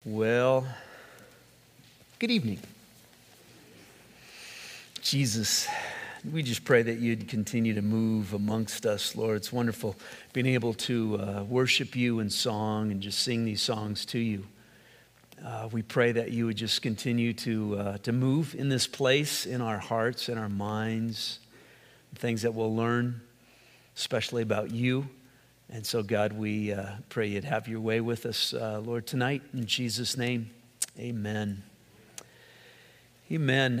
Well, good evening. Jesus, we just pray that you'd continue to move amongst us, Lord. It's wonderful being able to worship you in song and just sing these songs to you. We pray that you would just continue to move in this place, in our hearts, in our minds, things that we'll learn, especially about you. And so, God, we pray you'd have your way with us, Lord, tonight. In Jesus' name, amen. Amen.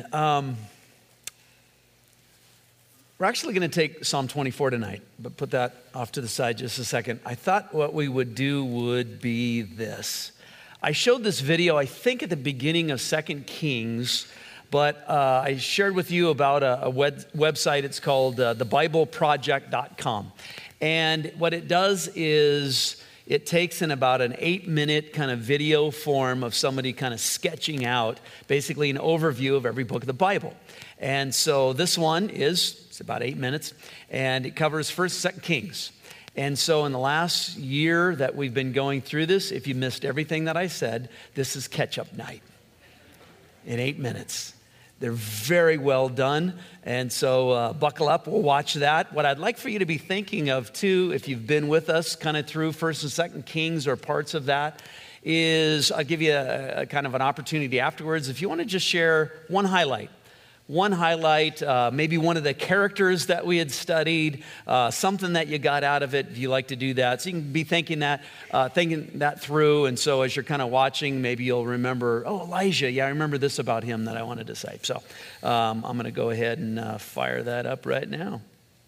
We're actually going to take Psalm 24 tonight, but put that off to the side just a second. I thought what we would do would be this. I showed this video, I think, at the beginning of 2 Kings, but I shared with you about a website. It's called thebibleproject.com. And what it does is it takes in about an 8-minute kind of video form of somebody kind of sketching out basically an overview of every book of the Bible. And so this one it's about 8 minutes, and it covers 1st, 2nd Kings. And so in the last year that we've been going through this, if you missed everything that I said, this is catch-up night in 8 minutes. They're very well done, and so buckle up. We'll watch that. What I'd like for you to be thinking of, too, if you've been with us kind of through 1st and 2nd Kings or parts of that, is I'll give you a kind of an opportunity afterwards. If you want to just share one highlight, maybe one of the characters that we had studied, something that you got out of it, if you like to do that. So you can be thinking that through. And so as you're kind of watching, maybe you'll remember, oh, Elijah, yeah, I remember this about him that I wanted to say. So I'm going to go ahead and fire that up right now.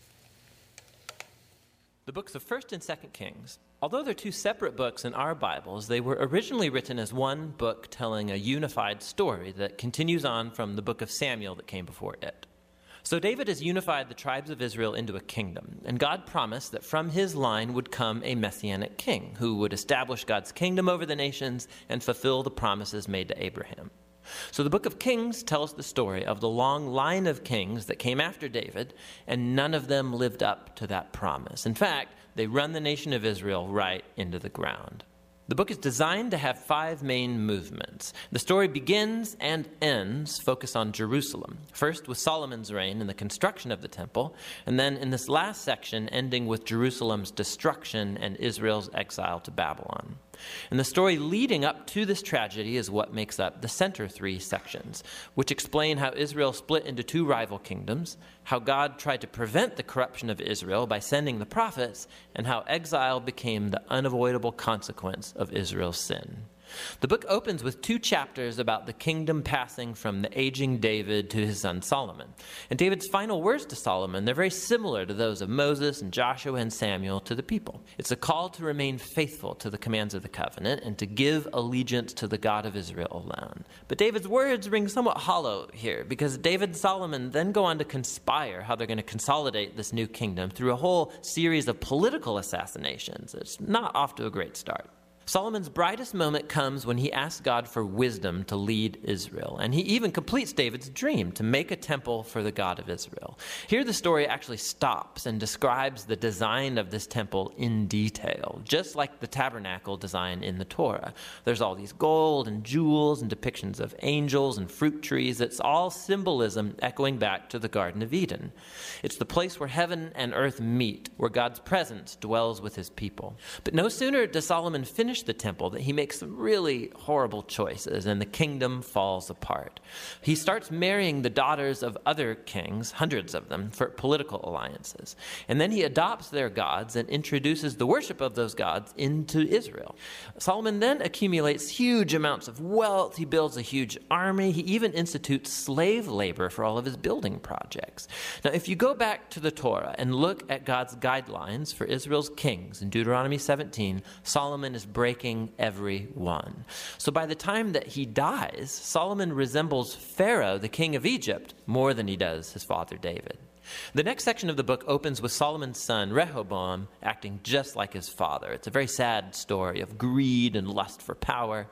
The books of 1st and 2nd Kings, although they're two separate books in our Bibles, they were originally written as one book telling a unified story that continues on from the book of Samuel that came before it. So David has unified the tribes of Israel into a kingdom, and God promised that from his line would come a messianic king who would establish God's kingdom over the nations and fulfill the promises made to Abraham. So the book of Kings tells the story of the long line of kings that came after David, and none of them lived up to that promise. In fact, they run the nation of Israel right into the ground. The book is designed to have 5 main movements. The story begins and ends focused on Jerusalem, first with Solomon's reign and the construction of the temple, and then in this last section ending with Jerusalem's destruction and Israel's exile to Babylon. And the story leading up to this tragedy is what makes up the center 3 sections, which explain how Israel split into 2 rival kingdoms, how God tried to prevent the corruption of Israel by sending the prophets, and how exile became the unavoidable consequence of Israel's sin. The book opens with 2 chapters about the kingdom passing from the aging David to his son Solomon. And David's final words to Solomon, they're very similar to those of Moses and Joshua and Samuel to the people. It's a call to remain faithful to the commands of the covenant and to give allegiance to the God of Israel alone. But David's words ring somewhat hollow here because David and Solomon then go on to conspire how they're going to consolidate this new kingdom through a whole series of political assassinations. It's not off to a great start. Solomon's brightest moment comes when he asks God for wisdom to lead Israel, and he even completes David's dream to make a temple for the God of Israel. Here the story actually stops and describes the design of this temple in detail, just like the tabernacle design in the Torah. There's all these gold and jewels and depictions of angels and fruit trees. It's all symbolism echoing back to the Garden of Eden. It's the place where heaven and earth meet, where God's presence dwells with his people. But no sooner does Solomon finish the temple that he makes some really horrible choices and the kingdom falls apart. He starts marrying the daughters of other kings, hundreds of them, for political alliances. And then he adopts their gods and introduces the worship of those gods into Israel. Solomon then accumulates huge amounts of wealth. He builds a huge army. He even institutes slave labor for all of his building projects. Now, if you go back to the Torah and look at God's guidelines for Israel's kings in Deuteronomy 17, Solomon is breaking every one. So by the time that he dies, Solomon resembles Pharaoh, the king of Egypt, more than he does his father David. The next section of the book opens with Solomon's son, Rehoboam, acting just like his father. It's a very sad story of greed and lust for power.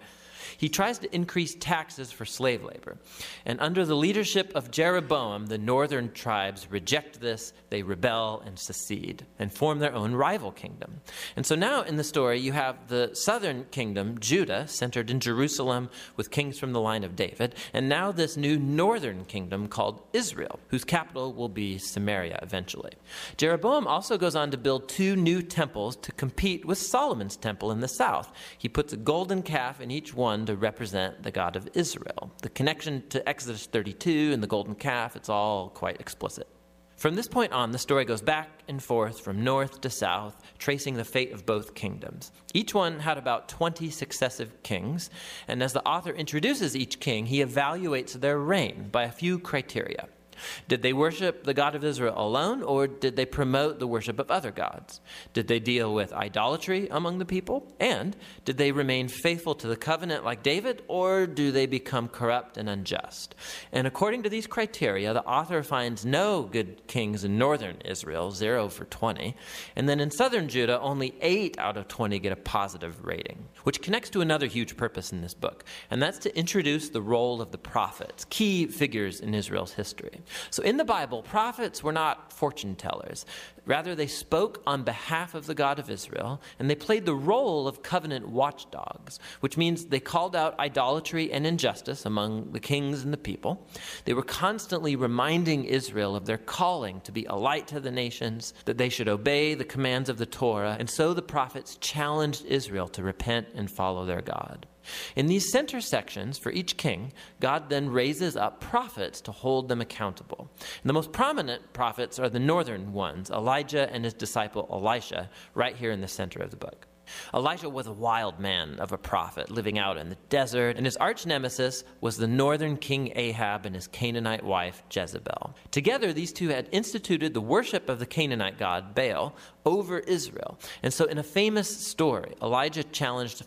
He tries to increase taxes for slave labor. And under the leadership of Jeroboam, the northern tribes reject this, they rebel and secede, and form their own rival kingdom. And so now in the story, you have the southern kingdom, Judah, centered in Jerusalem with kings from the line of David, and now this new northern kingdom called Israel, whose capital will be Samaria eventually. Jeroboam also goes on to build 2 new temples to compete with Solomon's temple in the south. He puts a golden calf in each one to represent the God of Israel. The connection to Exodus 32 and the golden calf, it's all quite explicit. From this point on, the story goes back and forth from north to south, tracing the fate of both kingdoms. Each one had about 20 successive kings, and as the author introduces each king, he evaluates their reign by a few criteria. Did they worship the God of Israel alone, or did they promote the worship of other gods? Did they deal with idolatry among the people? And did they remain faithful to the covenant like David, or do they become corrupt and unjust? And according to these criteria, the author finds no good kings in northern Israel, 0 for 20. And then in southern Judah, only 8 out of 20 get a positive rating, which connects to another huge purpose in this book, and that's to introduce the role of the prophets, key figures in Israel's history. So in the Bible, prophets were not fortune tellers. Rather, they spoke on behalf of the God of Israel, and they played the role of covenant watchdogs, which means they called out idolatry and injustice among the kings and the people. They were constantly reminding Israel of their calling to be a light to the nations, that they should obey the commands of the Torah, and so the prophets challenged Israel to repent and follow their God. In these center sections for each king, God then raises up prophets to hold them accountable. And the most prominent prophets are the northern ones, Elijah and his disciple Elisha, right here in the center of the book. Elijah was a wild man of a prophet living out in the desert, and his arch nemesis was the northern king Ahab and his Canaanite wife Jezebel. Together, these two had instituted the worship of the Canaanite god Baal over Israel. And so in a famous story, Elijah challenged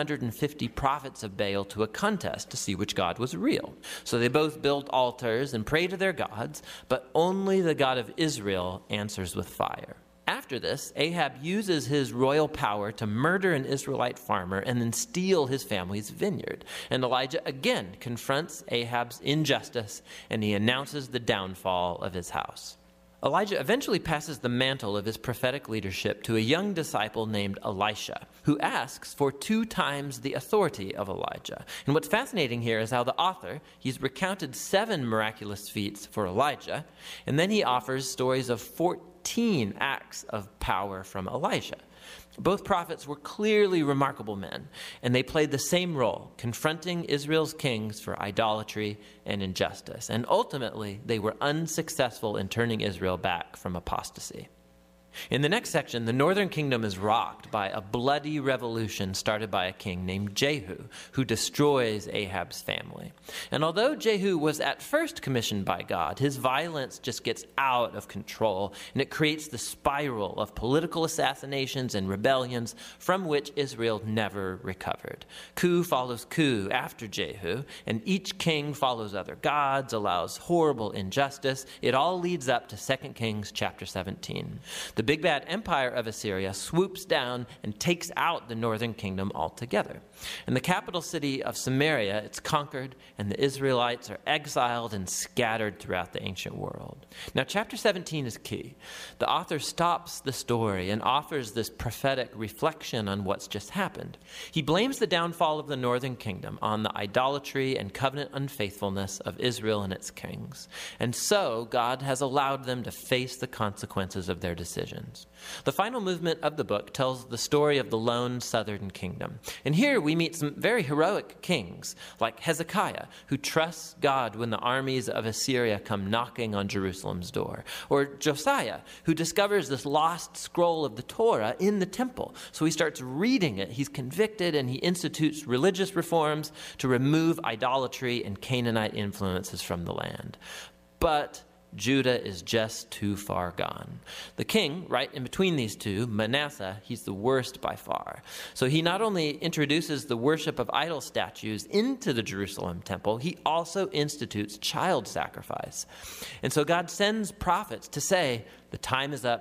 450 prophets of Baal to a contest to see which god was real. So they both build altars and pray to their gods, but only the God of Israel answers with fire. After this, Ahab uses his royal power to murder an Israelite farmer and then steal his family's vineyard. And Elijah again confronts Ahab's injustice, and he announces the downfall of his house. Elijah eventually passes the mantle of his prophetic leadership to a young disciple named Elisha, who asks for 2 times the authority of Elijah. And what's fascinating here is how the author, he's recounted 7 miraculous feats for Elijah, and then he offers stories of 14 acts of power from Elisha. Both prophets were clearly remarkable men, and they played the same role, confronting Israel's kings for idolatry and injustice. And ultimately, they were unsuccessful in turning Israel back from apostasy. In the next section, the northern kingdom is rocked by a bloody revolution started by a king named Jehu, who destroys Ahab's family. And although Jehu was at first commissioned by God, his violence just gets out of control, and it creates the spiral of political assassinations and rebellions from which Israel never recovered. Coup follows coup after Jehu, and each king follows other gods, allows horrible injustice. It all leads up to 2 Kings chapter 17. The big bad empire of Assyria swoops down and takes out the northern kingdom altogether. In the capital city of Samaria, it's conquered, and the Israelites are exiled and scattered throughout the ancient world. Now, chapter 17 is key. The author stops the story and offers this prophetic reflection on what's just happened. He blames the downfall of the northern kingdom on the idolatry and covenant unfaithfulness of Israel and its kings. And so, God has allowed them to face the consequences of their decisions. The final movement of the book tells the story of the lone southern kingdom. And here we meet some very heroic kings, like Hezekiah, who trusts God when the armies of Assyria come knocking on Jerusalem's door. Or Josiah, who discovers this lost scroll of the Torah in the temple. So he starts reading it. He's convicted, and he institutes religious reforms to remove idolatry and Canaanite influences from the land. But Judah is just too far gone. The king, right in between these two, Manasseh, he's the worst by far. So he not only introduces the worship of idol statues into the Jerusalem temple, he also institutes child sacrifice. And so God sends prophets to say, the time is up,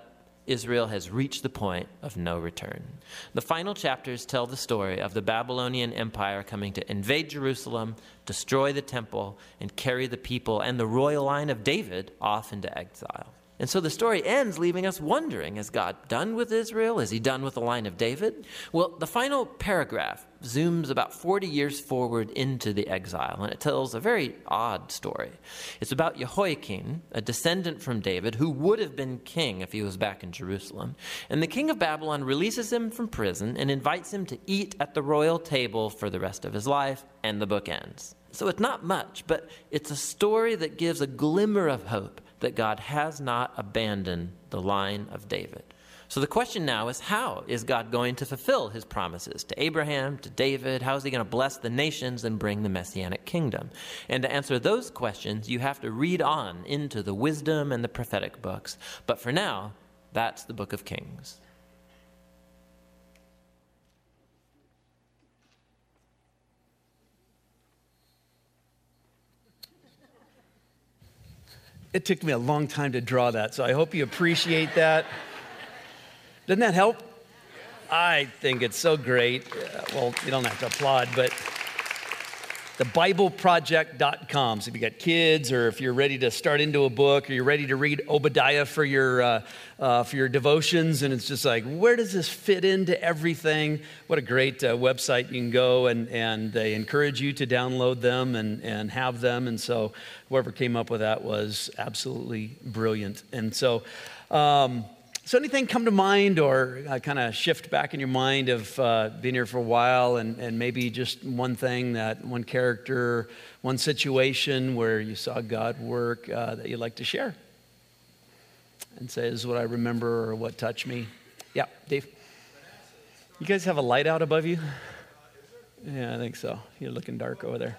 Israel has reached the point of no return. The final chapters tell the story of the Babylonian Empire coming to invade Jerusalem, destroy the temple, and carry the people and the royal line of David off into exile. And so the story ends leaving us wondering, is God done with Israel? Is he done with the line of David? Well, the final paragraph zooms about 40 years forward into the exile, and it tells a very odd story. It's about Jehoiakim, a descendant from David, who would have been king if he was back in Jerusalem. And the king of Babylon releases him from prison and invites him to eat at the royal table for the rest of his life, and the book ends. So it's not much, but it's a story that gives a glimmer of hope that God has not abandoned the line of David. So the question now is, how is God going to fulfill his promises to Abraham, to David? How is he going to bless the nations and bring the Messianic kingdom? And to answer those questions, you have to read on into the wisdom and the prophetic books. But for now, that's the book of Kings. It took me a long time to draw that, so I hope you appreciate that. Doesn't that help? I think it's so great. Well, you don't have to applaud, but thebibleproject.com. So if you got kids, or if you're ready to start into a book, or you're ready to read Obadiah for your devotions, and it's just like, where does this fit into everything? What a great website you can go, and they encourage you to download them and have them. And so whoever came up with that was absolutely brilliant. And so anything come to mind, or kind of shift back in your mind of being here for a while, and maybe just one thing, that one character, one situation where you saw God work that you'd like to share and say, this is what I remember or what touched me? Yeah, Dave. You guys have a light out above you? Yeah, I think so. You're looking dark over there.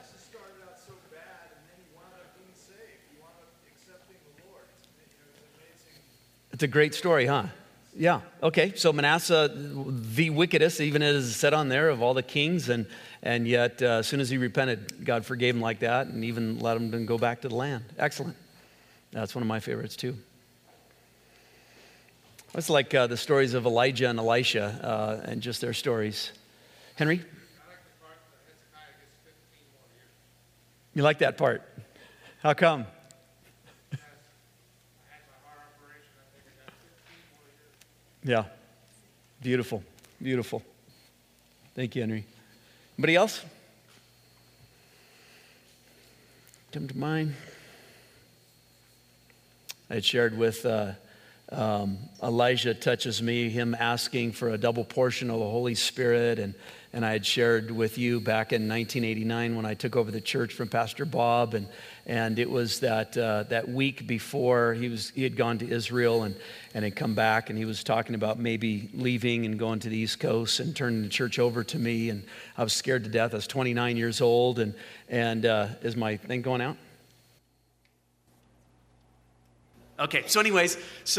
It's a great story, huh? Yeah. Okay. So Manasseh, the wickedest, even as said on there, of all the kings, and yet as soon as he repented, God forgave him like that, and even let him go back to the land. Excellent. That's one of my favorites too. It's like the stories of Elijah and Elisha, and just their stories. Henry? You like that part? How come? Yeah. Beautiful. Beautiful. Thank you, Henry. Anybody else? Come to mind? I had shared with Elijah touches me, him asking for a double portion of the Holy Spirit, and I had shared with you back in 1989 when I took over the church from Pastor Bob, and it was that week before he had gone to Israel and had come back, and he was talking about maybe leaving and going to the East Coast and turning the church over to me, and I was scared to death. I was 29 years old, and is my thing going out? Okay, so anyways,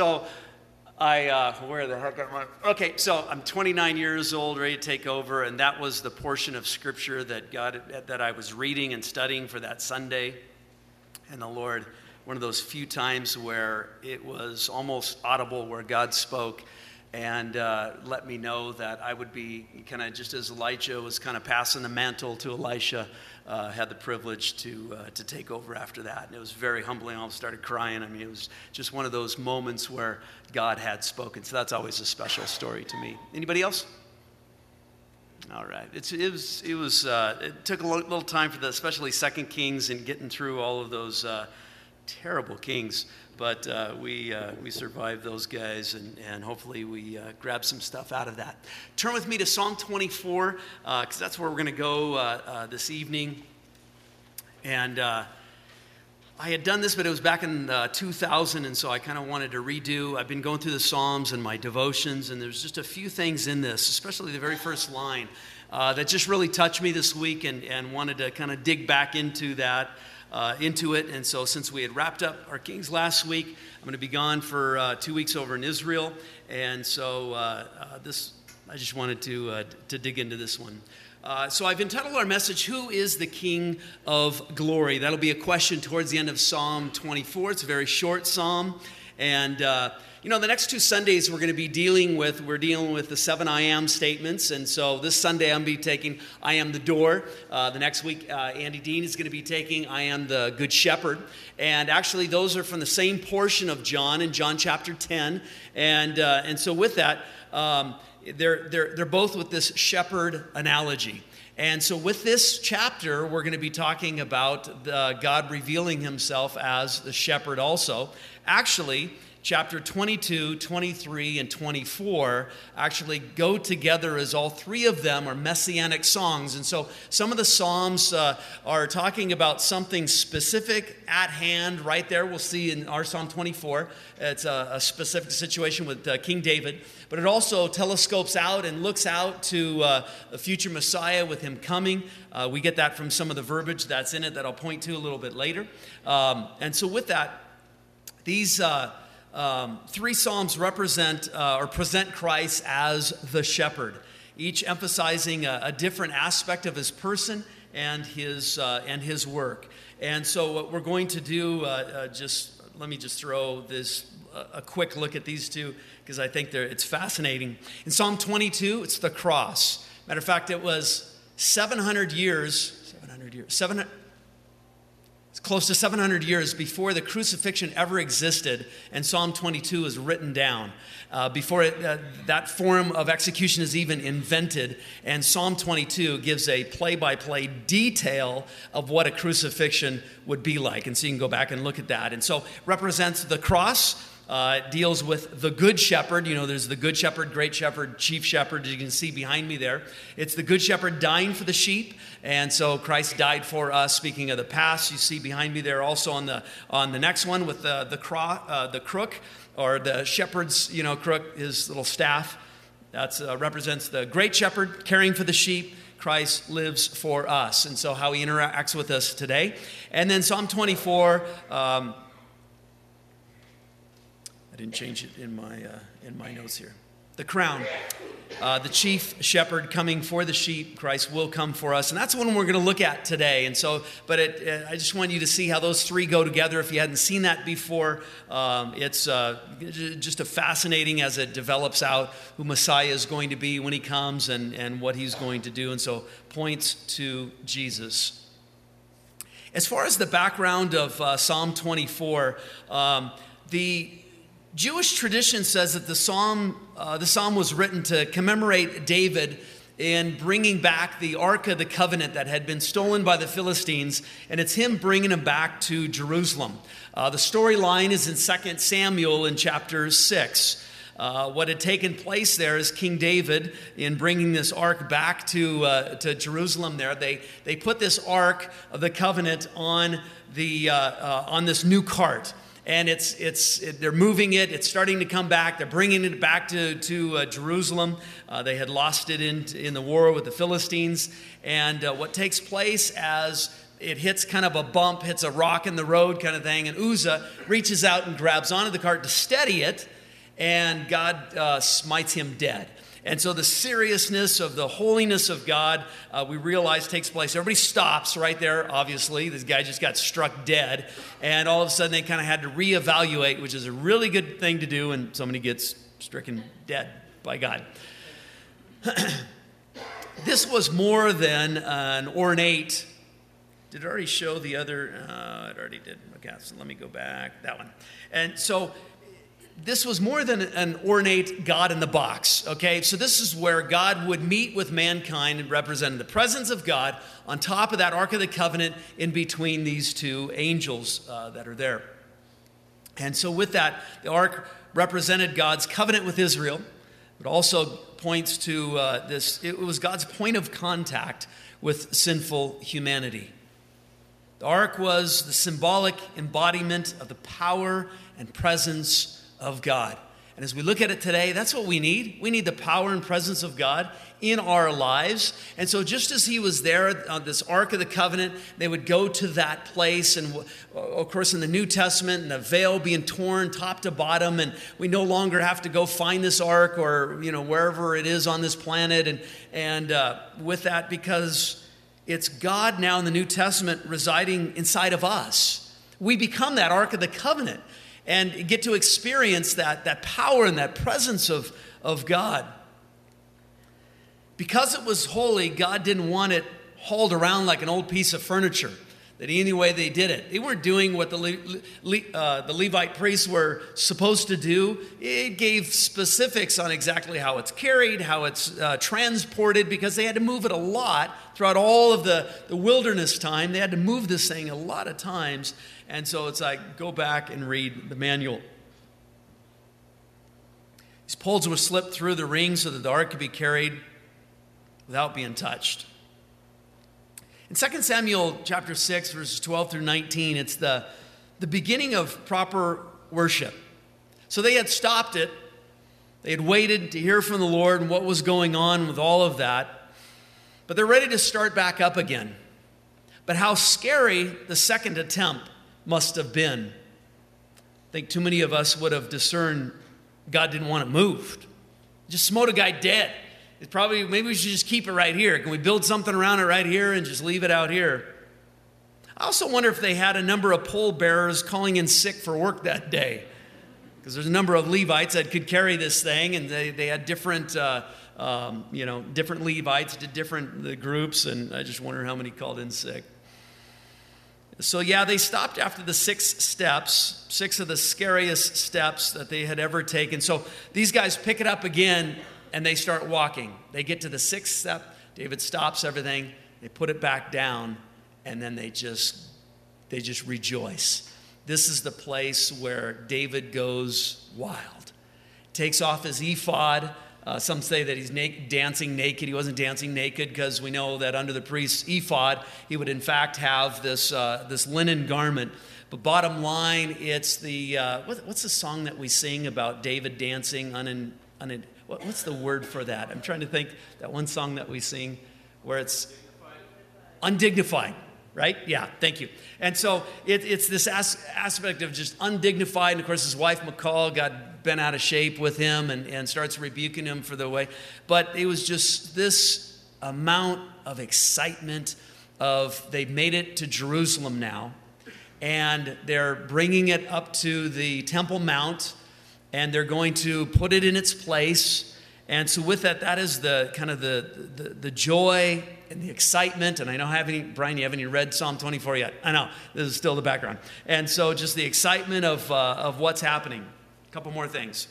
where the heck am I? Okay, so I'm 29 years old, ready to take over, and that was the portion of Scripture that I was reading and studying for that Sunday. And the Lord, one of those few times where it was almost audible, where God spoke and let me know that I would be kind of, just as Elijah was kind of passing the mantle to Elisha, had the privilege to take over after that. And it was very humbling. I almost started crying. I mean, it was just one of those moments where God had spoken. So that's always a special story to me. Anybody else? All right. It took a little time for especially 2 Kings, and getting through all of those terrible kings. But we survived those guys, and hopefully we grab some stuff out of that. Turn with me to Psalm 24, because that's where we're going to go this evening. And I had done this, but it was back in 2000, and so I kind of wanted to redo. I've been going through the Psalms and my devotions, and there's just a few things in this, especially the very first line, that just really touched me this week, and wanted to kind of dig back into that. Into it. And so since we had wrapped up our Kings last week, I'm going to be gone for 2 weeks over in Israel. And so I just wanted to dig into this one. So I've entitled our message, Who is the King of Glory? That'll be a question towards the end of Psalm 24. It's a very short psalm. And, the next 2 Sundays we're dealing with the 7 I am statements. And so this Sunday I'm going to be taking I am the door. The next week Andy Dean is going to be taking I am the good shepherd. And actually those are from the same portion of John in John chapter 10. And so with that, they're both with this shepherd analogy. And so with this chapter, we're going to be talking about God revealing himself as the shepherd also. Actually, chapter 22, 23, and 24 actually go together, as all 3 of them are messianic songs. And so some of the psalms are talking about something specific at hand right there. We'll see in our Psalm 24, it's a specific situation with King David. But it also telescopes out and looks out to a future Messiah with him coming. We get that from some of the verbiage that's in it that I'll point to a little bit later. And so with that, these 3 psalms represent or present Christ as the shepherd, each emphasizing a different aspect of his person and his work. And so what we're going to do, let me just throw a quick look at these 2 because I think it's fascinating. In Psalm 22, it's the cross. Matter of fact, it was 700 years. It's close to 700 years before the crucifixion ever existed, and Psalm 22 is written down. Before that form of execution is even invented, and Psalm 22 gives a play-by-play detail of what a crucifixion would be like. And so you can go back and look at that. And so represents the cross. Deals with the good shepherd. There's the good shepherd, great shepherd, chief shepherd, as you can see behind me there. It's the good shepherd dying for the sheep. And so Christ died for us. Speaking of the past, you see behind me there also on the next one with the crook, or the shepherd's crook, his little staff. That represents the great shepherd caring for the sheep. Christ lives for us. And so how he interacts with us today. And then Psalm 24, I didn't change it in my notes here. The crown, the chief shepherd coming for the sheep. Christ will come for us, and that's what we're going to look at today. And so, I just want you to see how those 3 go together. If you hadn't seen that before, it's just a fascinating as it develops out who Messiah is going to be when he comes and what he's going to do. And so, points to Jesus. As far as the background of Psalm 24, the Jewish tradition says that the psalm was written to commemorate David in bringing back the Ark of the Covenant that had been stolen by the Philistines, and it's him bringing him back to Jerusalem. The storyline is in 2 Samuel in chapter 6. What had taken place there is King David, in bringing this ark back to Jerusalem there, they put this Ark of the Covenant on this new cart. And they're moving it. It's starting to come back. They're bringing it back to Jerusalem. They had lost it in the war with the Philistines. And what takes place as it hits kind of a bump, hits a rock in the road kind of thing, and Uzzah reaches out and grabs onto the cart to steady it, and God smites him dead. And so the seriousness of the holiness of God, we realize takes place. Everybody stops right there, obviously. This guy just got struck dead. And all of a sudden they kind of had to reevaluate, which is a really good thing to do when somebody gets stricken dead by God. This was more than an ornate. Did it already show the other? It already did. Okay, so let me go back. That one. And so this was more than an ornate God in the box, okay? So this is where God would meet with mankind and represent the presence of God on top of that Ark of the Covenant in between these 2 angels that are there. And so with that, the Ark represented God's covenant with Israel. It also points to it was God's point of contact with sinful humanity. The Ark was the symbolic embodiment of the power and presence of God. And as we look at it today, that's what we need. We need the power and presence of God in our lives. And so just as he was there on this Ark of the Covenant, they would go to that place. And of course, in the New Testament, and the veil being torn top to bottom, and we no longer have to go find this Ark or, wherever it is on this planet. And with that, because it's God now in the New Testament residing inside of us, we become that Ark of the Covenant. and get to experience that power and that presence of God. Because it was holy, God didn't want it hauled around like an old piece of furniture. That any way they did it. They weren't doing what the Levite priests were supposed to do. It gave specifics on exactly how it's carried, how it's transported, because they had to move it a lot throughout all of the wilderness time. They had to move this thing a lot of times. And so it's like, go back and read the manual. These poles were slipped through the ring so that the ark could be carried without being touched. In 2 Samuel chapter 6, verses 12 through 19, it's the beginning of proper worship. So they had stopped it. They had waited to hear from the Lord and what was going on with all of that. But they're ready to start back up again. But how scary the second attempt must have been. I think too many of us would have discerned God didn't want it moved. Just smote a guy dead. It's probably, maybe we should just keep it right here. Can we build something around it right here and just leave it out here? I also wonder if they had a number of pole bearers calling in sick for work that day. Because there's a number of Levites that could carry this thing, and they had different, different Levites did different groups, and I just wonder how many called in sick. So yeah, they stopped after the 6 steps, 6 of the scariest steps that they had ever taken. So these guys pick it up again, and they start walking. They get to the 6th step. David stops everything. They put it back down, and then they just rejoice. This is the place where David goes wild. Takes off his ephod. Some say that he's dancing naked. He wasn't dancing naked because we know that under the priest's ephod, he would in fact have this linen garment. But bottom line, it's the what's the song that we sing about David dancing what's the word for that? I'm trying to think, that one song that we sing where it's undignified, right? Yeah, thank you. And so it's this aspect of just undignified. And of course, his wife, McCall, got bent out of shape with him and starts rebuking him for the way. But it was just this amount of excitement of they've made it to Jerusalem now. And they're bringing it up to the Temple Mount. And they're going to put it in its place. And so with that is the kind of the joy and the excitement. And I know, Brian, you haven't even read Psalm 24 yet. I know, this is still the background. And so just the excitement of what's happening. A couple more things.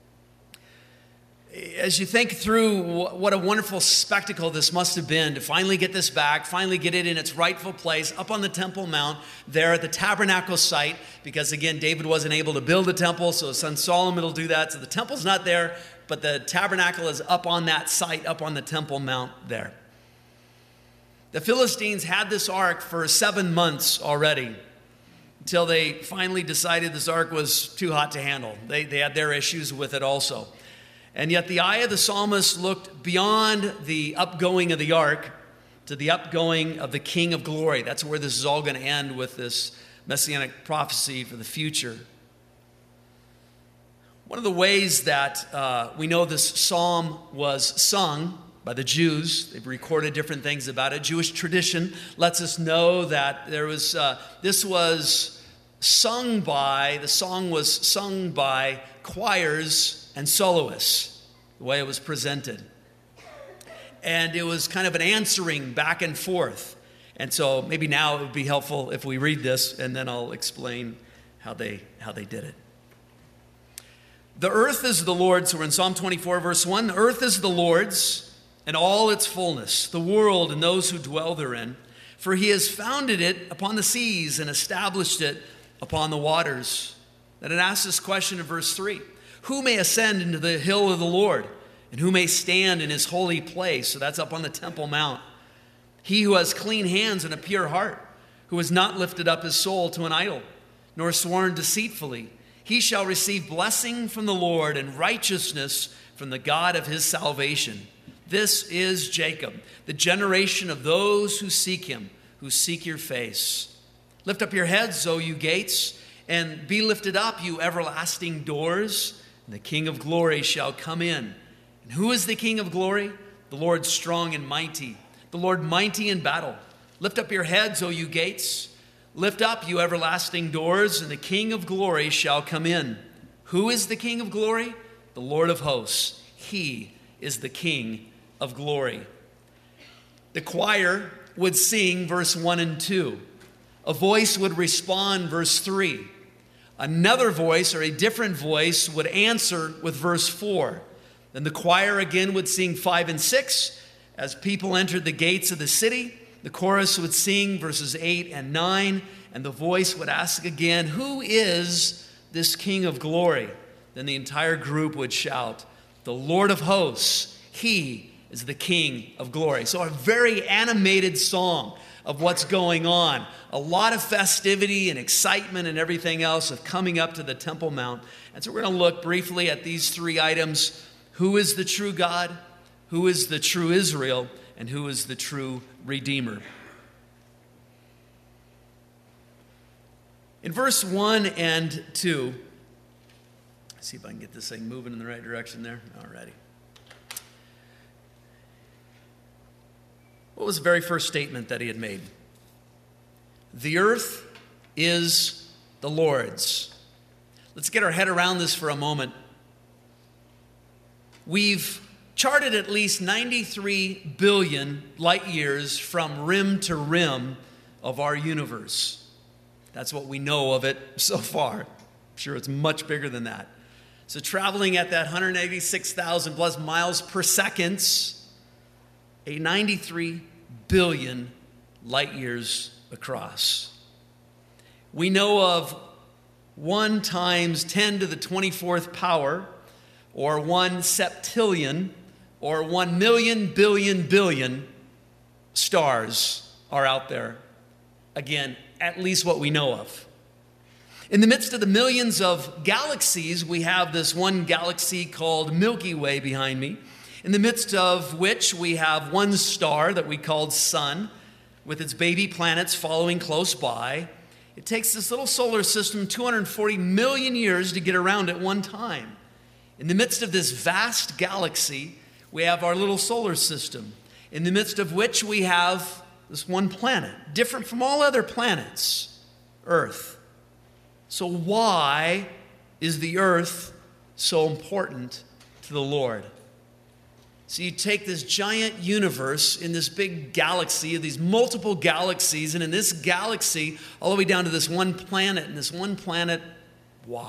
As you think through what a wonderful spectacle this must have been to finally get this back, finally get it in its rightful place up on the Temple Mount there at the tabernacle site, because again, David wasn't able to build a temple, so his son Solomon will do that. So the temple's not there, but the tabernacle is up on that site, up on the Temple Mount there. The Philistines had this ark for 7 months already, until they finally decided this ark was too hot to handle. They had their issues with it also. And yet the eye of the psalmist looked beyond the upgoing of the ark to the upgoing of the King of Glory. That's where this is all going to end with this messianic prophecy for the future. One of the ways that we know this psalm was sung by the Jews, they've recorded different things about it. Jewish tradition lets us know that the song was sung by choirs and soloists, the way it was presented. And it was kind of an answering back and forth. And so maybe now it would be helpful if we read this, and then I'll explain how they did it. The earth is the Lord's. So we're in Psalm 24, verse 1. The earth is the Lord's and all its fullness, the world and those who dwell therein. For he has founded it upon the seas and established it upon the waters. And it asks this question in verse 3. Who may ascend into the hill of the Lord? And who may stand in his holy place? So that's up on the Temple Mount. He who has clean hands and a pure heart, who has not lifted up his soul to an idol, nor sworn deceitfully, he shall receive blessing from the Lord and righteousness from the God of his salvation. This is Jacob, the generation of those who seek him, who seek your face. Lift up your heads, O you gates, and be lifted up, you everlasting doors, and the King of glory shall come in. And who is the King of glory? The Lord strong and mighty, the Lord mighty in battle. Lift up your heads, O you gates. Lift up, you everlasting doors, and the King of glory shall come in. Who is the King of glory? The Lord of hosts. He is the King of glory. The choir would sing verse 1 and 2. A voice would respond, verse 3. Another voice, or a different voice, would answer with verse 4. Then the choir again would sing 5 and 6. As people entered the gates of the city, the chorus would sing verses 8 and 9, and the voice would ask again, who is this King of glory? Then the entire group would shout, the Lord of hosts, he is the King of glory. So a very animated song of what's going on. A lot of festivity and excitement and everything else of coming up to the Temple Mount. And so we're going to look briefly at these three items. Who is the true God? Who is the true Israel? And who is the true Redeemer? In verse 1 and 2, let's see if I can get this thing moving in the right direction there. Alrighty. What was the very first statement that he had made? The earth is the Lord's. Let's get our head around this for a moment. We've charted at least 93 billion light years from rim to rim of our universe. That's what we know of it so far. I'm sure it's much bigger than that. So traveling at that 186,000 plus miles per second, a 93 billion light years across. We know of 1 times 10 to the 24th power, or 1 septillion, or 1 million billion stars are out there. Again, at least what we know of. In the midst of the millions of galaxies, we have this one galaxy called Milky Way behind me, in the midst of which we have one star that we called Sun, with its baby planets following close by. It takes this little solar system 240 million years to get around at one time. In the midst of this vast galaxy, we have our little solar system, in the midst of which we have this one planet, different from all other planets, Earth. So why is the earth so important to the Lord? So you take this giant universe in this big galaxy of these multiple galaxies, and in this galaxy, all the way down to this one planet, and this one planet, why?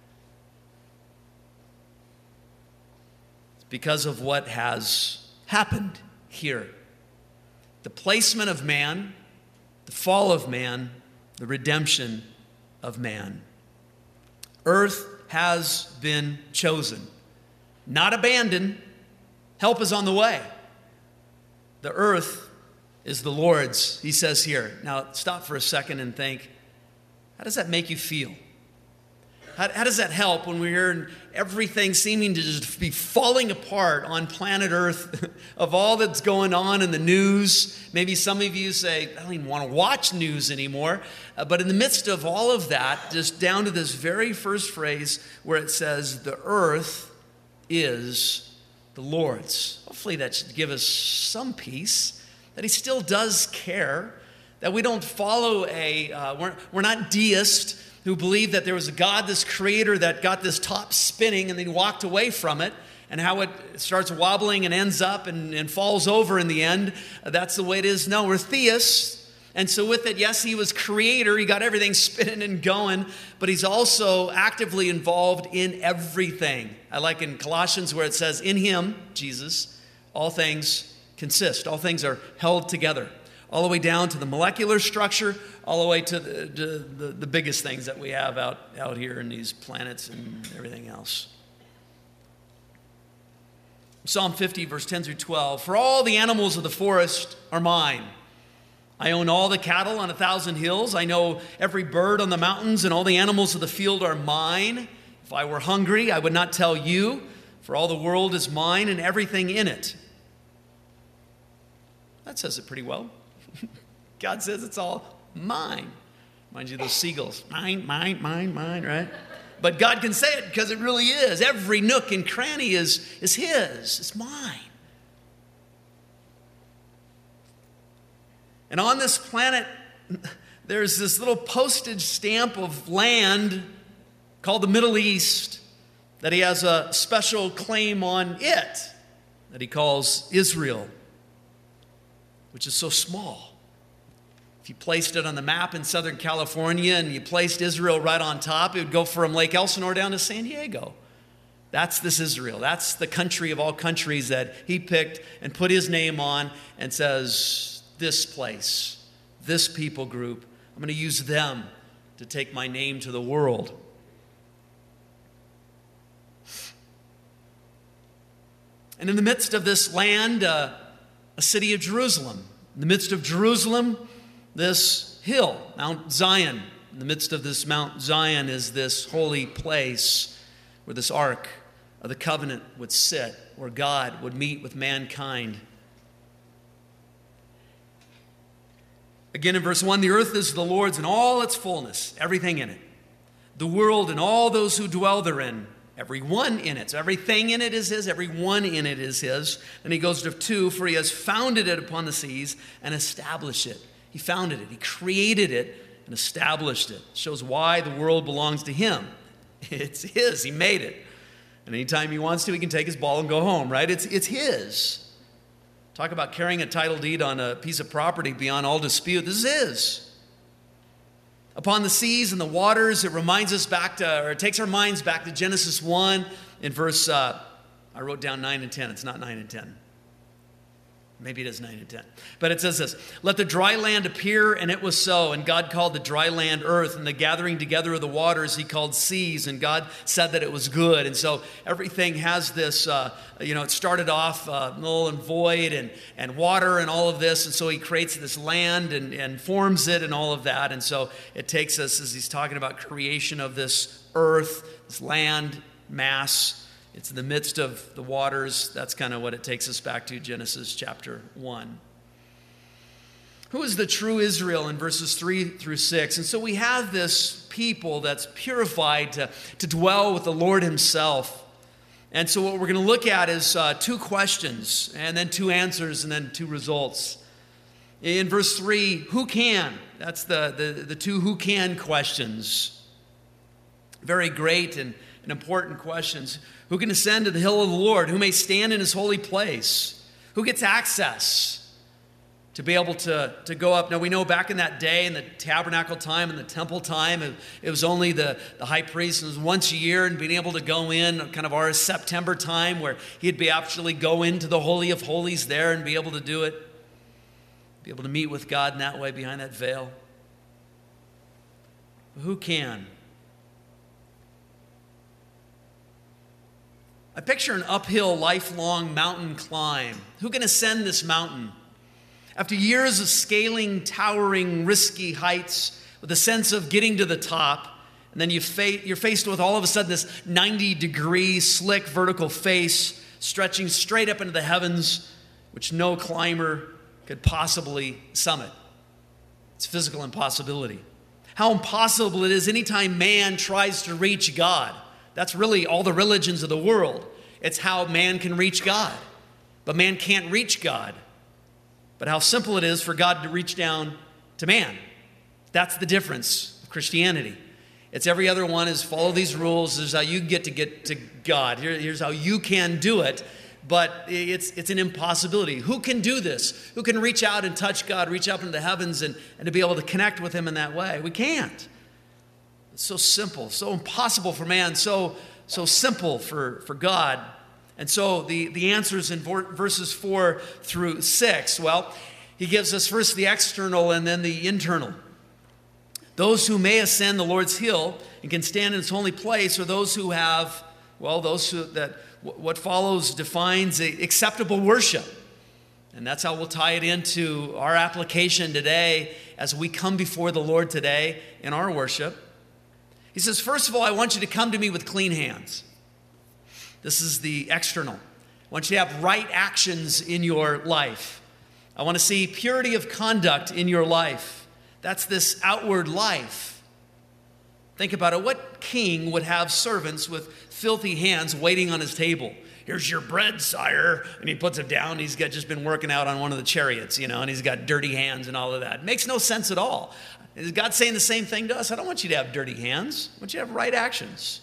It's because of what has happened here. The placement of man, the fall of man, the redemption of man. Earth has been chosen, not abandoned. Help is on the way. The earth is the Lord's, he says here. Now, stop for a second and think, how does that make you feel? How does that help when we hear everything seeming to just be falling apart on planet Earth of all that's going on in the news? Maybe some of you say, I don't even want to watch news anymore. But in the midst of all of that, just down to this very first phrase where it says, the earth is the Lord's. Hopefully that should give us some peace, that he still does care, that we don't follow we're not deists who believe that there was a God, this creator, that got this top spinning and then walked away from it, and how it starts wobbling and ends up and falls over in the end. That's the way it is. No, we're theists. And so with it, yes, he was creator. He got everything spinning and going, but he's also actively involved in everything. I like in Colossians where it says, in him, Jesus, all things consist. All things are held together. All the way down to the molecular structure, all the way to the biggest things that we have out here in these planets and everything else. Psalm 50, verse 10 through 12. For all the animals of the forest are mine. I own all the cattle on 1,000 hills. I know every bird on the mountains, and all the animals of the field are mine. If I were hungry, I would not tell you, for all the world is mine and everything in it. That says it pretty well. God says it's all mine. Mind you, those seagulls, mine, right? But God can say it because it really is. Every nook and cranny is his. It's mine. And on this planet, there's this little postage stamp of land called the Middle East that he has a special claim on it, that he calls Israel, which is so small. If you placed it on the map in Southern California and you placed Israel right on top, it would go from Lake Elsinore down to San Diego. That's this Israel. That's the country of all countries that he picked and put his name on and says, this place, this people group, I'm going to use them to take my name to the world. And in the midst of this land, a city of Jerusalem. In the midst of Jerusalem, this hill, Mount Zion. In the midst of this Mount Zion is this holy place where this Ark of the Covenant would sit, where God would meet with mankind. Again in verse 1, the earth is the Lord's and all its fullness, everything in it. The world and all those who dwell therein, everyone in it. So everything in it is his, everyone in it is his. And he goes to 2, for he has founded it upon the seas and established it. He founded it, he created it and established it. Shows why the world belongs to him. It's his, he made it. And anytime he wants to, he can take his ball and go home, right? It's his. Talk about carrying a title deed on a piece of property beyond all dispute. This is his. Upon the seas and the waters, it reminds us back to, or it takes our minds back to Genesis 1 in verse, I wrote down 9 and 10. It's not 9 and 10. Maybe it is 9 and 10. But it says this, let the dry land appear, and it was so. And God called the dry land earth, and the gathering together of the waters he called seas. And God said that it was good. And so everything has this, it started off null and void and water and all of this. And so he creates this land and forms it and all of that. And so it takes us, as he's talking about creation of this earth, this land mass. It's in the midst of the waters. That's kind of what it takes us back to, Genesis chapter 1. Who is the true Israel in verses 3 through 6? And so we have this people that's purified to dwell with the Lord himself. And so what we're going to look at is 2 questions, and then 2 answers, and then 2 results. In verse 3, who can? That's the 2 who can questions. Very great and important questions. Who can ascend to the hill of the Lord? Who may stand in his holy place? Who gets access to be able to go up? Now we know back in that day, in the tabernacle time and the temple time, it was only the high priest. It was once a year, and being able to go in, kind of our September time, where he'd be actually go into the Holy of Holies there and be able to do it. Be able to meet with God in that way behind that veil. Who can? I picture an uphill, lifelong mountain climb. Who can ascend this mountain? After years of scaling, towering, risky heights, with a sense of getting to the top, and then you're faced with all of a sudden this 90-degree, slick, vertical face stretching straight up into the heavens, which no climber could possibly summit. It's a physical impossibility. How impossible it is anytime man tries to reach God. That's really all the religions of the world. It's how man can reach God. But man can't reach God. But how simple it is for God to reach down to man. That's the difference of Christianity. It's every other one is follow these rules. This is how you get to God. Here's how you can do it. But it's an impossibility. Who can do this? Who can reach out and touch God, reach up into the heavens and to be able to connect with him in that way? We can't. It's so simple, so impossible for man, so simple for God. And so the answers in verses 4 through 6, well, he gives us first the external and then the internal. Those who may ascend the Lord's hill and can stand in his holy place are those who have, what follows defines acceptable worship. And that's how we'll tie it into our application today as we come before the Lord today in our worship. He says, first of all, I want you to come to me with clean hands. This is the external. I want you to have right actions in your life. I want to see purity of conduct in your life. That's this outward life. Think about it. What king would have servants with filthy hands waiting on his table? here's your bread, sire. And he puts it down. He's just been working out on one of the chariots, and he's got dirty hands and all of that. It makes no sense at all. Is God saying the same thing to us? I don't want you to have dirty hands. I want you to have right actions.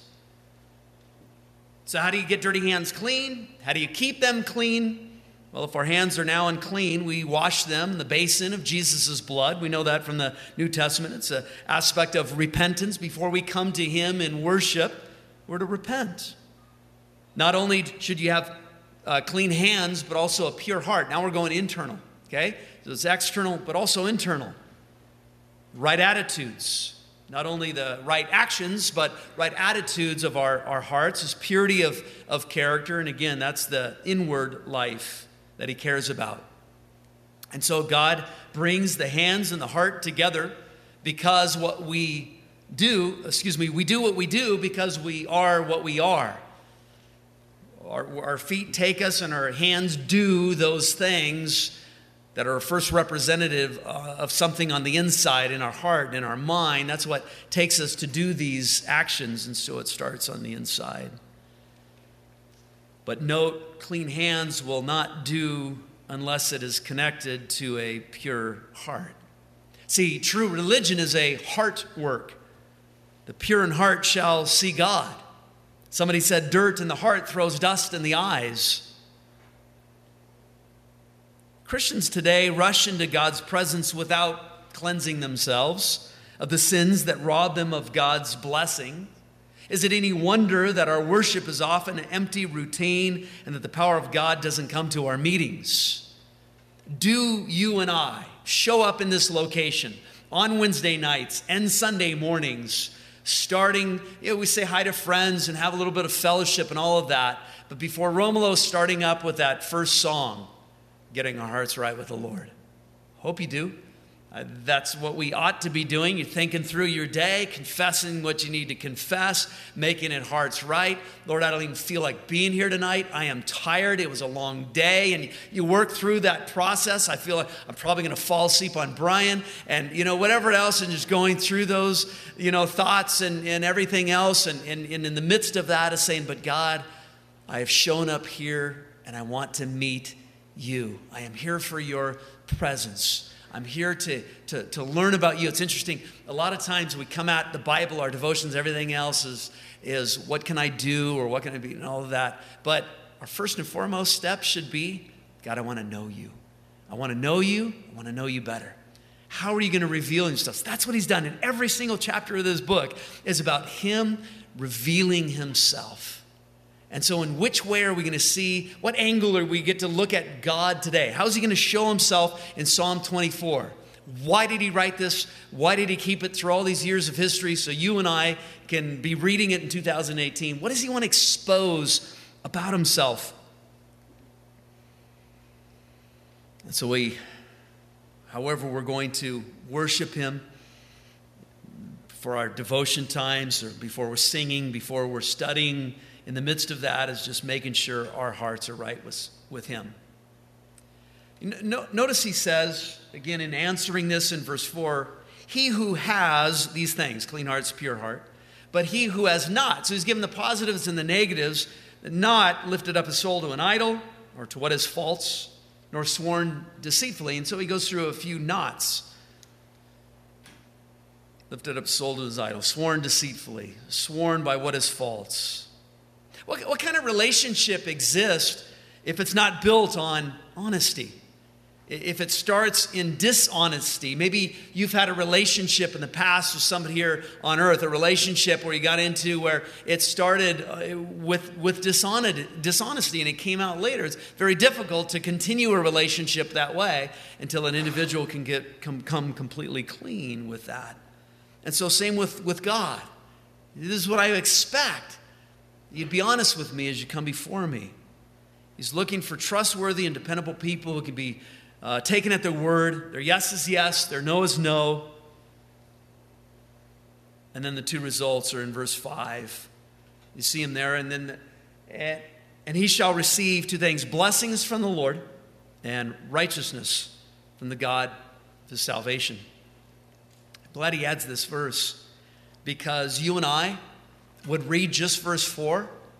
So how do you get dirty hands clean? How do you keep them clean? Well, if our hands are now unclean, we wash them in the basin of Jesus' blood. We know that from the New Testament. It's an aspect of repentance. Before we come to him in worship, we're to repent. Not only should you have clean hands, but also a pure heart. Now we're going internal, okay? So it's external, but also internal. Right attitudes. Not only the right actions, but right attitudes of our hearts. Is purity of character. And again, that's the inward life that he cares about. And so God brings the hands and the heart together because we do what we do because we are what we are. Our feet take us and our hands do those things that are first representative of something on the inside in our heart and in our mind. That's what takes us to do these actions, and so it starts on the inside. But note, clean hands will not do unless it is connected to a pure heart. See, true religion is a heart work. The pure in heart shall see God. Somebody said, dirt in the heart throws dust in the eyes. Christians today rush into God's presence without cleansing themselves of the sins that rob them of God's blessing. Is it any wonder that our worship is often an empty routine and that the power of God doesn't come to our meetings? Do you and I show up in this location on Wednesday nights and Sunday mornings, starting, we say hi to friends and have a little bit of fellowship and all of that, but before Romolo, starting up with that first song, getting our hearts right with the Lord? Hope you do. That's what we ought to be doing. You're thinking through your day, confessing what you need to confess, making it hearts right. Lord, I don't even feel like being here tonight. I am tired. It was a long day. And you work through that process. I feel like I'm probably going to fall asleep on Brian and, whatever else, and just going through those, thoughts and everything else. And in the midst of that is saying, but God, I have shown up here and I want to meet you. I am here for your presence. I'm here to learn about you. It's interesting. A lot of times we come at the Bible, our devotions, everything else is what can I do or what can I be and all of that. But our first and foremost step should be, God, I want to know you. I want to know you. I want to know you better. How are you going to reveal yourself? That's what he's done in every single chapter of this book is about him revealing himself. And so in which way are we going to see, what angle are we get to look at God today? How is he going to show himself in Psalm 24? Why did he write this? Why did he keep it through all these years of history so you and I can be reading it in 2018? What does he want to expose about himself? And so however we're going to worship him for our devotion times or before we're singing, before we're studying, in the midst of that is just making sure our hearts are right with him. Notice he says, again, in answering this in verse 4, he who has these things, clean hearts, pure heart, but he who has not. So he's given the positives and the negatives, not lifted up his soul to an idol or to what is false, nor sworn deceitfully. And so he goes through a few nots. Lifted up his soul to his idol, sworn deceitfully, sworn by what is false. What kind of relationship exists if it's not built on honesty? If it starts in dishonesty, maybe you've had a relationship in the past with somebody here on earth, a relationship where you got into where it started with dishonesty and it came out later. It's very difficult to continue a relationship that way until an individual can come completely clean with that. And so same with God. This is what I expect. You'd be honest with me as you come before me. He's looking for trustworthy and dependable people who can be taken at their word. Their yes is yes, their no is no. And then the two results are in verse 5. You see him there. And he shall receive two things, blessings from the Lord and righteousness from the God of his salvation. I'm glad he adds this verse because you and I would read just verse 4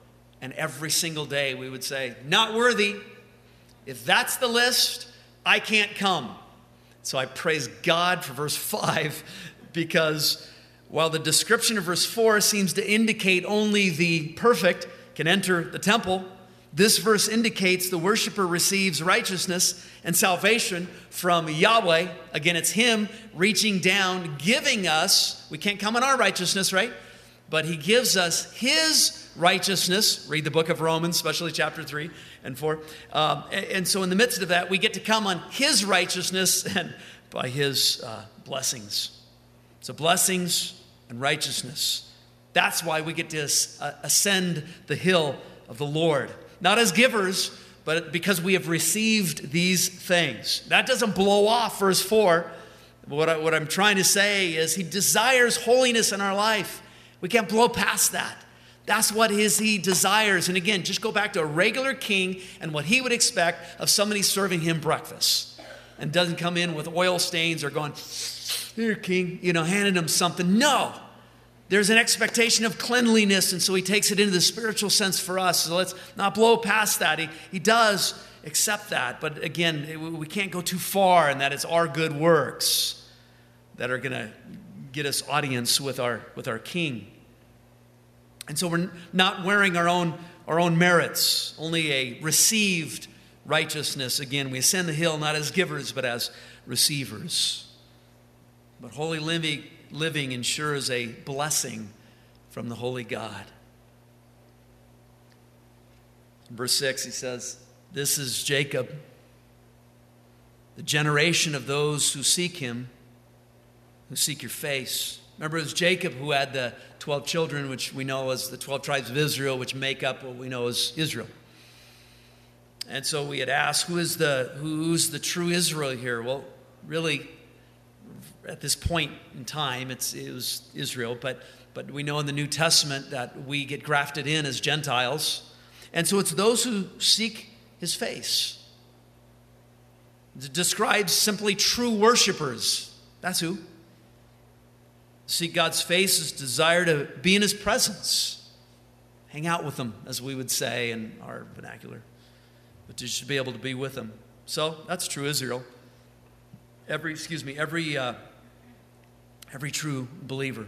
And every single day we would say, not worthy. If that's the list, I can't come. So I praise God for verse 5, because while the description of verse 4 seems to indicate only the perfect can enter the temple, this verse indicates the worshiper receives righteousness and salvation from Yahweh. Again, it's Him reaching down, giving us, we can't come on our righteousness, right? But He gives us His righteousness. Read the book of Romans, especially chapter 3 and 4. And so in the midst of that, we get to come on His righteousness and by His blessings. So blessings and righteousness. That's why we get to ascend the hill of the Lord. Not as givers, but because we have received these things. That doesn't blow off verse 4. What I'm trying to say is He desires holiness in our life. We can't blow past that. That's what He desires. And again, just go back to a regular king and what he would expect of somebody serving him breakfast. And doesn't come in with oil stains or going, here, king, handing him something. No. There's an expectation of cleanliness, and so He takes it into the spiritual sense for us. So let's not blow past that. He does accept that. But again, we can't go too far in that it's our good works that are going to get us audience with our king. And so we're not wearing our own merits, only a received righteousness. Again, we ascend the hill not as givers, but as receivers. But holy living ensures a blessing from the holy God. In verse 6, he says, this is Jacob, the generation of those who seek Him, who seek your face. Remember, it was Jacob who had the 12 children, which we know as the 12 tribes of Israel, which make up what we know as Israel. And so we had asked, who's the true Israel here? Well, really, at this point in time, it was Israel, but we know in the New Testament that we get grafted in as Gentiles. And so it's those who seek His face. It describes simply true worshipers. That's who. Seek God's face is desire to be in His presence. Hang out with Him, as we would say in our vernacular. But you should be able to be with Him. So that's true Israel. Every true believer.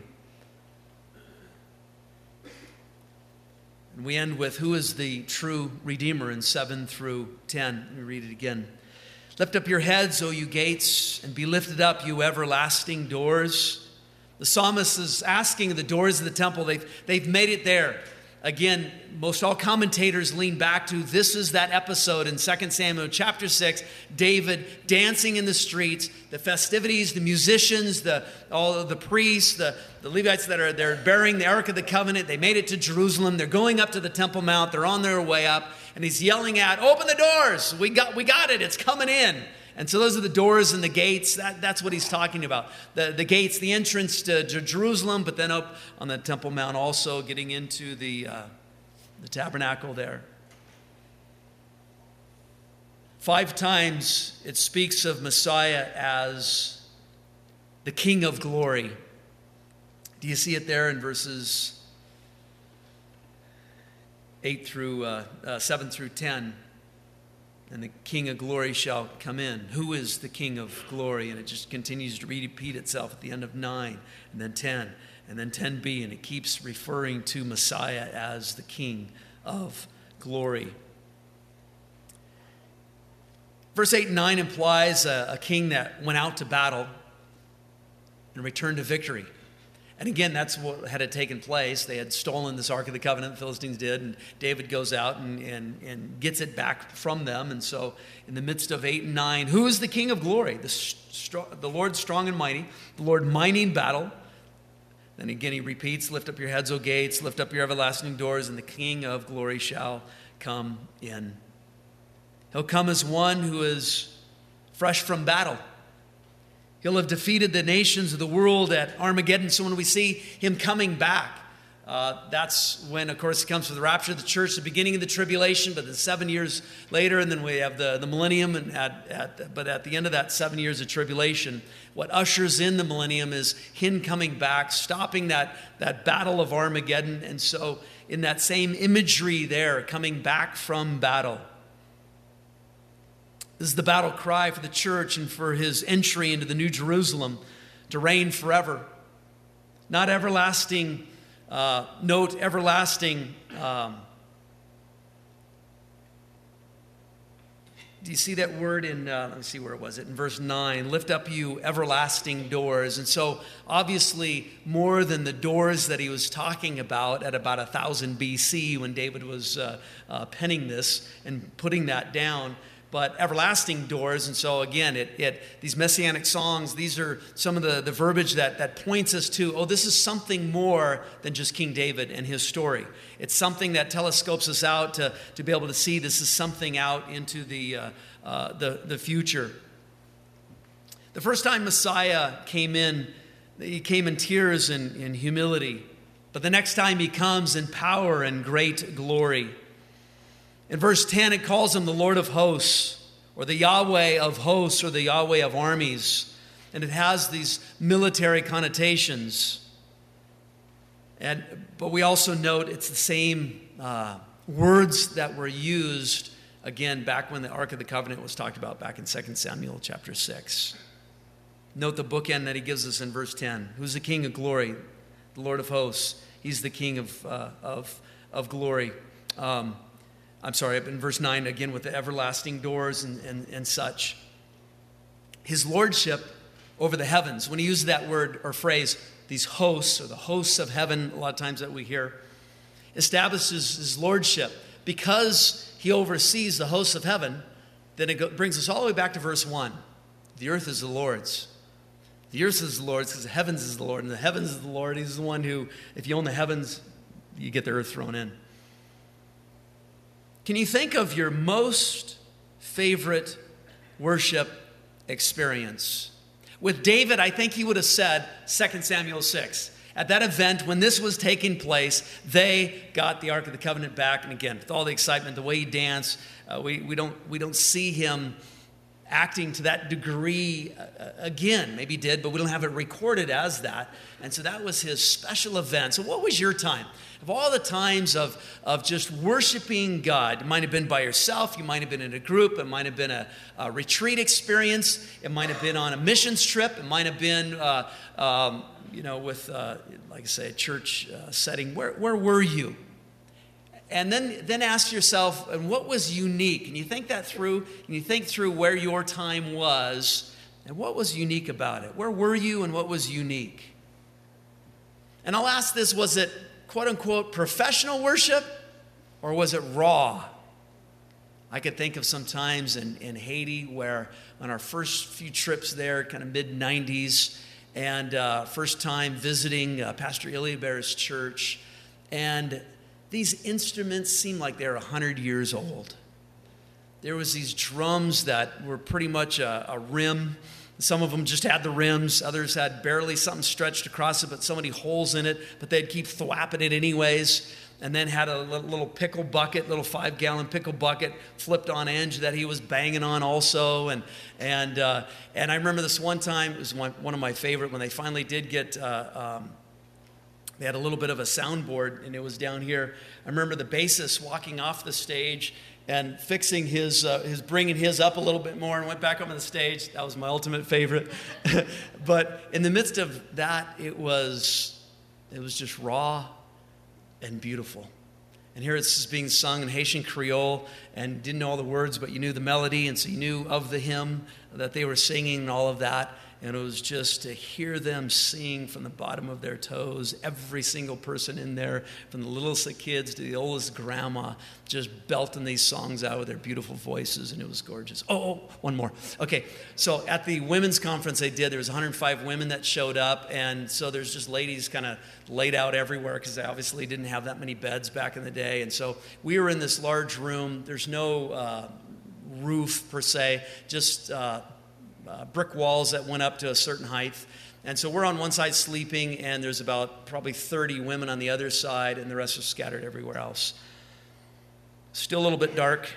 And we end with who is the true Redeemer in 7 through 10. Let me read it again. Lift up your heads, O you gates, and be lifted up, you everlasting doors. The psalmist is asking the doors of the temple. They've made it there. Again, most all commentators lean back to this is that episode in 2 Samuel chapter 6, David dancing in the streets, the festivities, the musicians, all of the priests, the Levites that are there bearing the Ark of the Covenant. They made it to Jerusalem. They're going up to the Temple Mount. They're on their way up. And he's yelling out, open the doors. We got it. It's coming in. And so those are the doors and the gates. That's what he's talking about. The gates, the entrance to Jerusalem, but then up on the Temple Mount also getting into the tabernacle there. 5 times it speaks of Messiah as the King of glory. Do you see it there in verses 7 through 10? And the King of glory shall come in. Who is the King of glory? And it just continues to repeat itself at the end of 9, and then 10, and then 10b. And it keeps referring to Messiah as the King of glory. Verse 8 and 9 implies a king that went out to battle and returned to victory. And again, that's what had taken place. They had stolen this Ark of the Covenant, the Philistines did, and David goes out and gets it back from them. And so in the midst of 8 and 9, who is the King of glory? The Lord strong and mighty, the Lord mighty in battle. Then again he repeats, lift up your heads, O gates, lift up your everlasting doors, and the King of glory shall come in. He'll come as one who is fresh from battle. He'll have defeated the nations of the world at Armageddon. So when we see Him coming back, that's when, of course, He comes for the rapture of the church, the beginning of the tribulation, but then 7 years later, and then we have the millennium. But at the end of that 7 years of tribulation, what ushers in the millennium is Him coming back, stopping that battle of Armageddon. And so in that same imagery there, coming back from battle. This is the battle cry for the church and for his entry into the New Jerusalem to reign forever. Not everlasting, note everlasting. Do you see that word in, let me see where it was, in verse 9, lift up you everlasting doors. And so obviously more than the doors that he was talking about at about 1000 BC when David was penning this and putting that down, but everlasting doors. And so again, these messianic songs, these are some of the verbiage that points us to, this is something more than just King David and his story. It's something that telescopes us out to be able to see this is something out into the future. The first time Messiah came in, he came in tears and in humility. But the next time he comes in power and great glory. In verse 10, it calls him the Lord of hosts, or the Yahweh of hosts, or the Yahweh of armies. And it has these military connotations. But we also note it's the same words that were used, again, back when the Ark of the Covenant was talked about back in 2 Samuel chapter 6. Note the bookend that he gives us in verse 10. Who's the King of glory? The Lord of hosts. He's the King of glory. I'm sorry, in verse 9, again, with the everlasting doors and such. His lordship over the heavens, when he uses that word or phrase, these hosts, or the hosts of heaven, a lot of times that we hear, establishes his lordship. Because he oversees the hosts of heaven, then it brings us all the way back to verse 1. The earth is the Lord's. The earth is the Lord's because the heavens is the Lord. And the heavens is the Lord. He's the one who, if you own the heavens, you get the earth thrown in. Can you think of your most favorite worship experience? With David, I think he would have said 2 Samuel 6. At that event, when this was taking place, they got the Ark of the Covenant back. And again, with all the excitement, the way he danced, we don't see him acting to that degree again. Maybe he did, but we don't have it recorded as that. And so that was his special event. So what was your time? Of all the times of just worshiping God, it might have been by yourself, you might have been in a group, it might have been a retreat experience, it might have been on a missions trip, it might have been, with, like I say, a church setting. Where were you? And then ask yourself, and what was unique? And you think that through, and you think through where your time was, and what was unique about it? Where were you, and what was unique? And I'll ask this, was it quote-unquote professional worship, or was it raw? I could think of some times in Haiti where on our first few trips there, kind of mid-90s, and first time visiting Pastor Iliabert's church, and these instruments seemed like they were 100 years old. There was these drums that were pretty much a rim. Some of them just had the rims. Others had barely something stretched across it, but so many holes in it. But they'd keep thwapping it anyways. And then had a little pickle bucket, little 5-gallon pickle bucket flipped on edge that he was banging on also. And I remember this one time, it was one of my favorite, when they finally did get, they had a little bit of a soundboard, and it was down here. I remember the bassist walking off the stage and fixing his bringing his up a little bit more, and went back up on the stage. That was my ultimate favorite. But in the midst of that, it was just raw and beautiful. And here it's being sung in Haitian Creole, and didn't know all the words, but you knew the melody, and so you knew of the hymn that they were singing and all of that. And it was just to hear them sing from the bottom of their toes, every single person in there, from the littlest of kids to the oldest grandma, just belting these songs out with their beautiful voices, and it was gorgeous. Oh, one more. Okay, so at the women's conference there was 105 women that showed up, and so there's just ladies kind of laid out everywhere because they obviously didn't have that many beds back in the day. And so we were in this large room. There's no roof per se, just brick walls that went up to a certain height. And so we're on one side sleeping, and there's about probably 30 women on the other side, and the rest are scattered everywhere else. Still a little bit dark,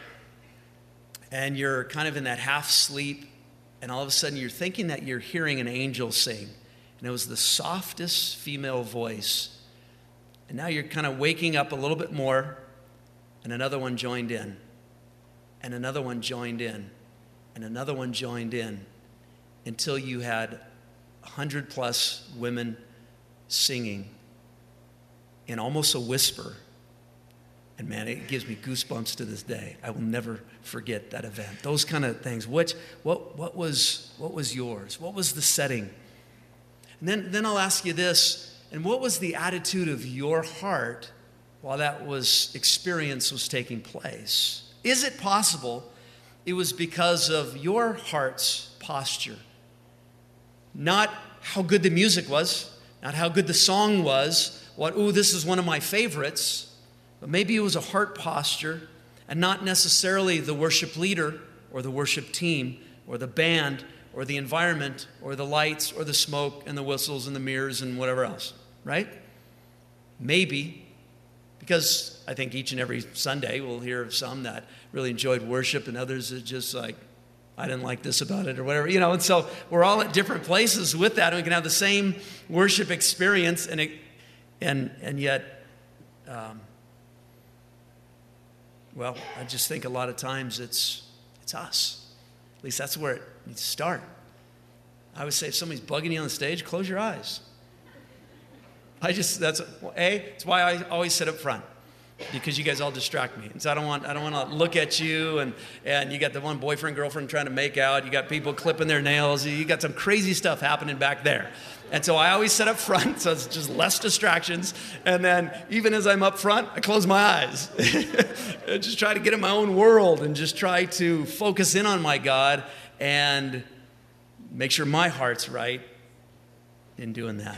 and you're kind of in that half sleep, and all of a sudden you're thinking that you're hearing an angel sing. And it was the softest female voice And now you're kind of waking up a little bit more, and another one joined in, and another one joined in, and another one joined in, until you had 100 plus women singing in almost a whisper. And man, it gives me goosebumps to this day. I will never forget that event. Those kind of things. What was yours? What was the setting? And then I'll ask you this. And what was the attitude of your heart while that experience was taking place? Is it possible it was because of your heart's posture? Not how good the music was, not how good the song was, this is one of my favorites, but maybe it was a heart posture and not necessarily the worship leader or the worship team or the band or the environment or the lights or the smoke and the whistles and the mirrors and whatever else, right? Maybe, because I think each and every Sunday we'll hear of some that really enjoyed worship and others that just like, I didn't like this about it or whatever, and so we're all at different places with that, and we can have the same worship experience, and yet, I just think a lot of times it's us. At least that's where it needs to start. I would say if somebody's bugging you on the stage, close your eyes. It's why I always sit up front. Because you guys all distract me. And so I don't want to look at you and you got the one boyfriend, girlfriend trying to make out. You got people clipping their nails. You got some crazy stuff happening back there. And so I always sit up front, so it's just less distractions. And then even as I'm up front, I close my eyes. And just try to get in my own world and just try to focus in on my God and make sure my heart's right in doing that.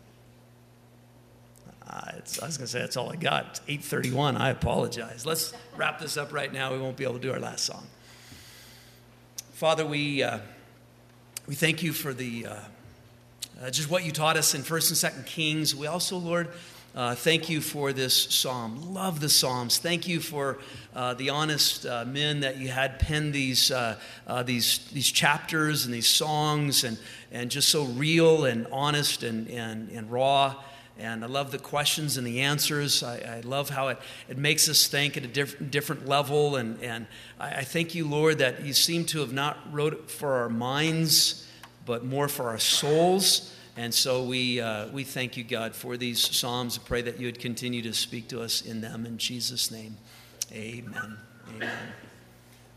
I was going to say that's all I got. It's 8:31. I apologize. Let's wrap this up right now. We won't be able to do our last song. Father, we thank you for the just what you taught us in 1st and 2nd Kings. We also, Lord, thank you for this psalm. Love the Psalms. Thank you for the honest men that you had pen these chapters and these songs and just so real and honest and raw. And I love the questions and the answers. I love how it makes us think at a different level. And I thank you, Lord, that you seem to have not wrote it for our minds, but more for our souls. And so we thank you, God, for these psalms. I pray that you would continue to speak to us in them. In Jesus' name, amen. Amen.